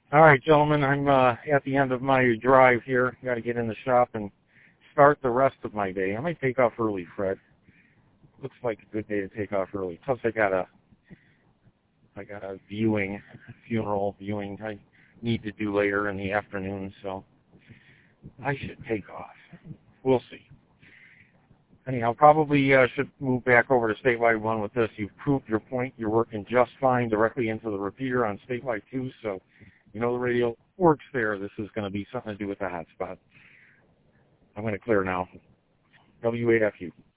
All right, gentlemen, I'm at the end of my drive here. Got to get in the shop and start the rest of my day. I might take off early, Fred. Looks like a good day to take off early. Plus, I got a funeral viewing I need to do later in the afternoon, so I should take off. We'll see. Anyhow, probably should move back over to Statewide 1 with this. You've proved your point. You're working just fine directly into the repeater on Statewide 2, so you know the radio works there. This is going to be something to do with the hotspot. I'm going to clear now. WAFU.